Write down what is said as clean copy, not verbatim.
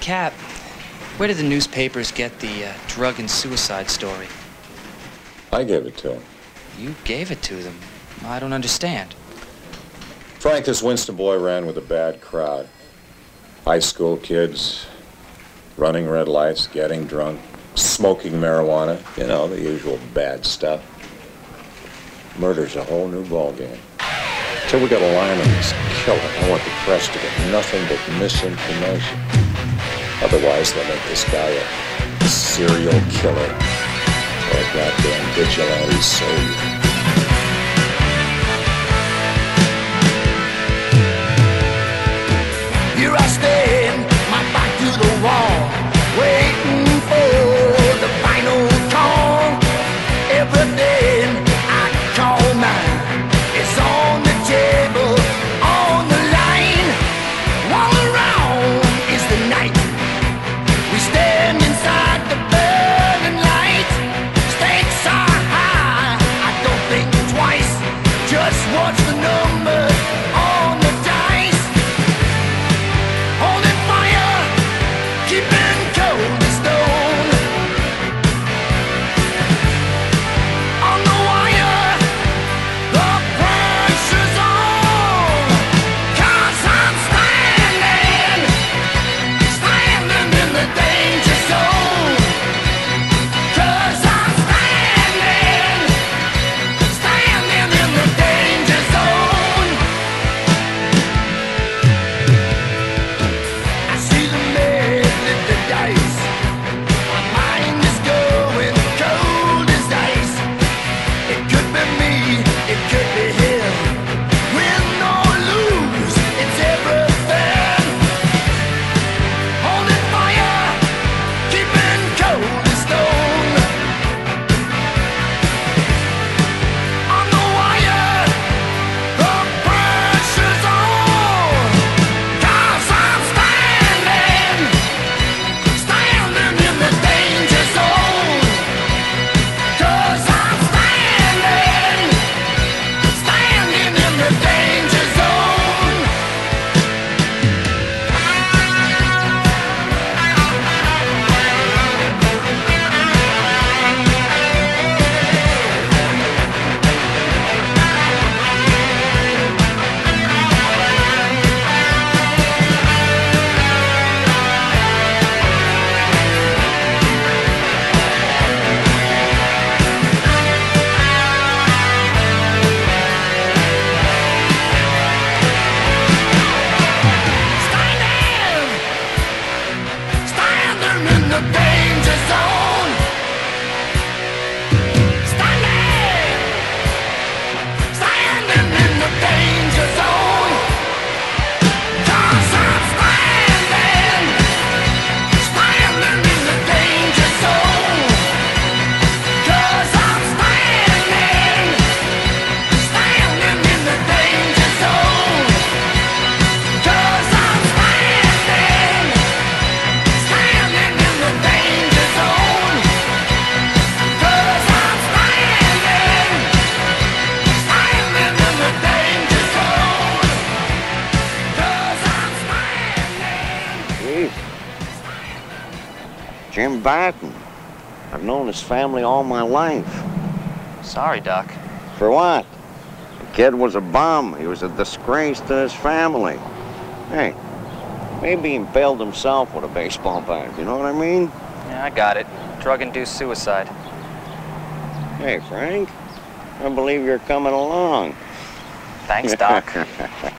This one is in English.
Cap, where did the newspapers get the drug and suicide story? I gave it to him. You gave it to them? I don't understand. Frank, this Winston boy ran with a bad crowd. High school kids, running red lights, getting drunk, smoking marijuana, you know, the usual bad stuff. Murder's a whole new ballgame. Till we got a line on this killer, I want the press to get nothing but misinformation. Otherwise, they'll make this guy a serial killer or a goddamn vigilante soldier. Here I stand, my back to the wall, waiting for the final call. Everything I call mine is on the table, on the line. All around is the night. We stand inside the burning light. Stakes are high, I don't think twice. Just watch the numbers on the dice. Holding fire, keeping cold as stone. On the wire, the pressure's on. 'Cause I'm standing in the danger zone. 'Cause I'm standing in the danger zone. I see the men lift the dice. My mind is going cold as ice. It could be me, it could be him. Win or lose, it's everything. Holding fire, keeping cold as stone. On the wire, the pressure's on. 'Cause I'm standing in the danger zone. 'Cause I'm standing in the danger zone. Standing in the danger zone. Standing in the danger zone. 'Cause I'm standing in the danger zone. 'Cause I'm standing in the danger zone. 'Cause I'm standing in the danger zone. 'Cause I'm standing in the danger zone. 'Cause I'm standing. Chief. Jim Barton. I've known his family all my life. Sorry, Doc. For what? The kid was a bum. He was a disgrace to his family. Hey, maybe he impaled himself with a baseball bat. You know what I mean? Yeah, I got it. Drug-induced suicide. Hey, Frank. I believe you're coming along. Thanks, Doc.